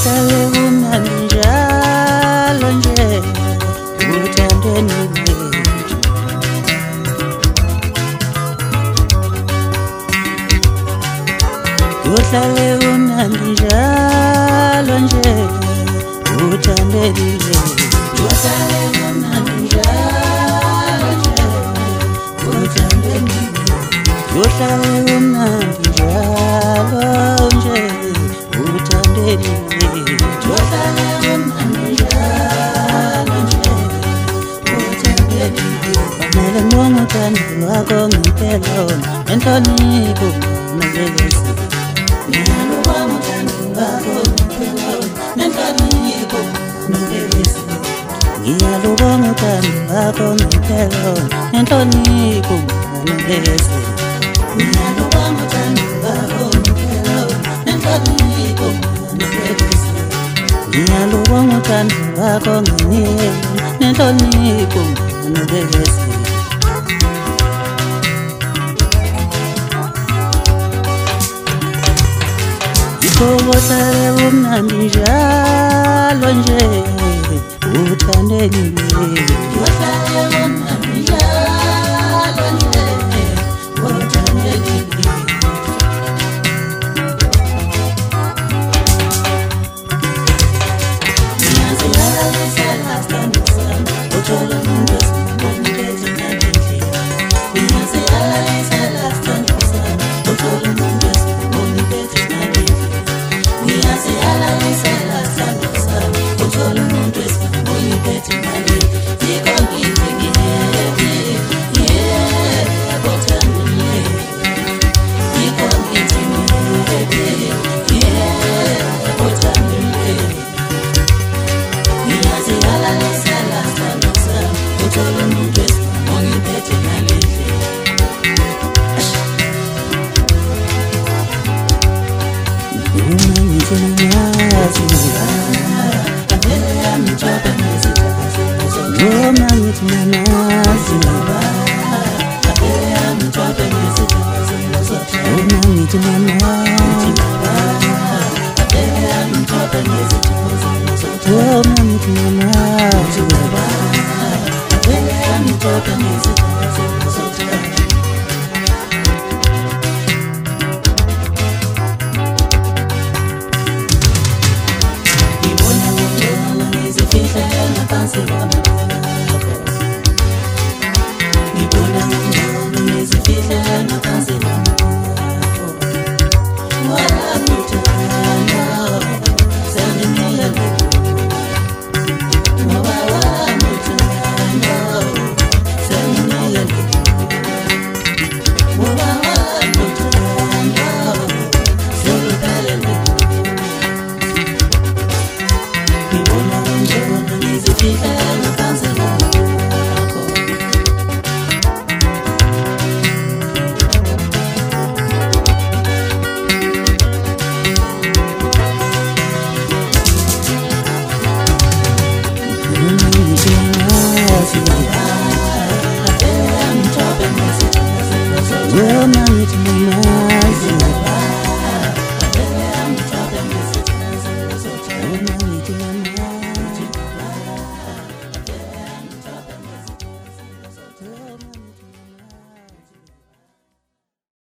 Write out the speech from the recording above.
Kuhlale kumnandi njalo nje uthandweni lwethu. Kuhlale kumnandi njalo nje uthandweni lwethu. Kuhlale kumnandi njalo nje uthandweni lwethu. Kuhlale kumnandi njalo nje uthandweni lwethu. Kuhlale kumnandi njalo nje uthandweni lwethu. Kumele ngibonge uthando lwakho ngempela lona enhlonipho nobekezelo. Ngiyalubonga uthando lwakho ngempela lona enhlonipho nobekezelo. Ngiyalubonga uthando lwakho ngempela lona enhlonipho nobekezelo. Ngiyalubonga uthando lwakho ngempela lona enhlonipho nobekezelo. Ngiyalubonga uthando lwakho nenhlonipho nobekezelo. Kuhlale kumnandi njalo nje uthandweni lwethu. Kuhlale kumnandi njalo nje uthandweni lwethu. Ngiyazilalalisela sithando sami uthola umuntu esingamboniphethe ngalendlela. Ngiyazilalalisela sithando sami uthola umuntu esingamboniphethe ngalendlela. Ngiyaziyalalisela sithando sami uthola umuntu esingamboniphethe ngalendlela. Yikho ngithi ngiyeke kothandweni. Yikho ngithi ngiyeke kothandweni. Ngiyaziyalalisela sithando sami uthola umuntu esingamboniphethe ngalendlela. Uma ngithi namazi ngavele yami ngithobe ngezithathi. Uma ngithi namazi ngavele yami ngithobe ngezithathi. Uma ngithi namazi ngavele yami ngithobe ngezithathi. Uma ngithi namazi ngavele yami ngithobe ngezithathi. Ngibona ngcono ngizifihlela ngaphansi kwamabhoko. Walapho uthando senginika ngoba walapho uthando senginika ngoba walapho uthando senginika. Ngibona ngcono ngizifihlela ngaphansi kwamabhoko. Uma ngithi namazi